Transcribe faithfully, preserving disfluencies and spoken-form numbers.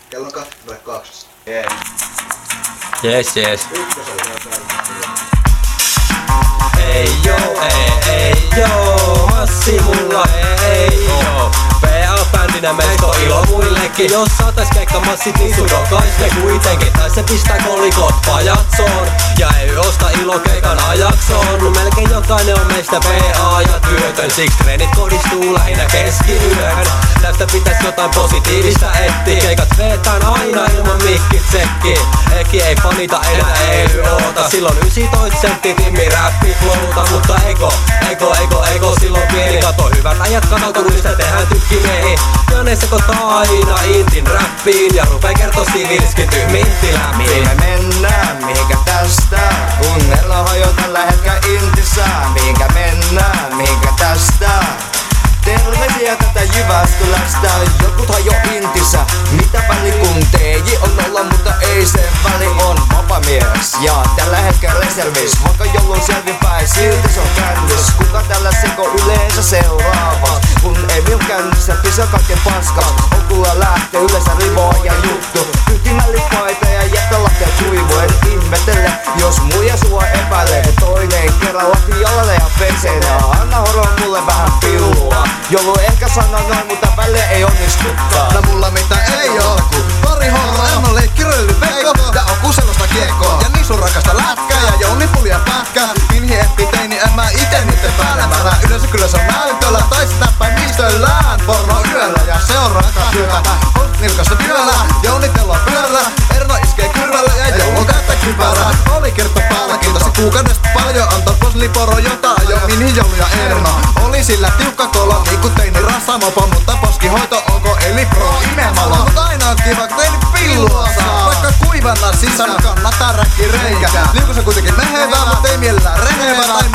Kello on kaksikymmentäkaksi. Jees. Jees, jees. Ykkösellä on Ei joo, ei, ei joo, Massi mulla ei joo. P A-bändinä meistä on ilo muillekin. Jos saatais keikka massit, niin sudokais ne kuitenkin. Tai se pistää kolikot pajatsoon ja ei osta ilokeikan ajaksoon. Melkein jokainen on meistä P A ja työtön. Siksi treenit kodistuu lähinnä keskiyöhön. Tästä pitäis jotain positiivista etsiä. Keikat vetään aina ilman mikkit sekki. Eki ei fanita enää ei oota. Silloin yksitoista sentti timmi räppi flowta. Mutta ego, ego, ego, ego silloin pieni. Kato hyvät äijät kanautuista tehdään tykkimiehi. Ja ne sekoittaa aina intin räppiin. Ja rupee kertoo Stivinskin tyhminti läpi. Mihin me mennään, mihinkä tästä? Kun on jo tällä hetkellä intissä. Mihinkä mennään, mihinkä tästä? Terveisiä tätä Jyväskylästä. Jotkuthan jo intissä. Mitä väli kun T J on nolla, mutta ei sen väli on vapamies. Ja tällä hetkellä reservis, vaikka jollun selvinpäin, silti se on kännys. Kuka tällä seko yleensä seuraava? Kun ei minun kännissä pisa kaiken paskas. On kuulla lähtee yleensä rivoa ja juttu. Pytinällipaita ja jättä lähtee kuivu. En ihmetelle, jos muija sua epäilee. Toinen kerran lähti jalalle ja peseen. Ja anna horo mulle vähän pillua. Jollu ehkä sanoo noin, mutta välle ei onnistukaan. No mulla mitä ei oo, ku pari horro, en oo leikkiröily veikko. Tää on ku sellaista kiekkoa, ja niin sun rakasta lätkää. Ja jouni pulja pätkää, minhi eppi tein, niin en mä ite niitten päälle märää. Yleensä kyllä se on näytöllä, tai sitä päin mistöllään. Porno yöllä, ja se on rakas työtä. Host nilkasta työllä, jounitellaan pyörällä. Erno iskee kyrvällä, ja joulun täyttä kypärää. Oli kerta päälläkin, tosi kuukaudesta paljon. Antaa posliporo jotain, jo minhi joulu ja Erno. Oli sillä tiukka kolo, niinku teini rassamopo. Mutta poskihoito onko eli pro imemalo. Mut aina on kiva, kun teini pillua saa. Vaikka kuivana sisällä kannattaa räkki reikä. Liukus on kuitenkin mehevää, mut ei mielellään rehevää. Tai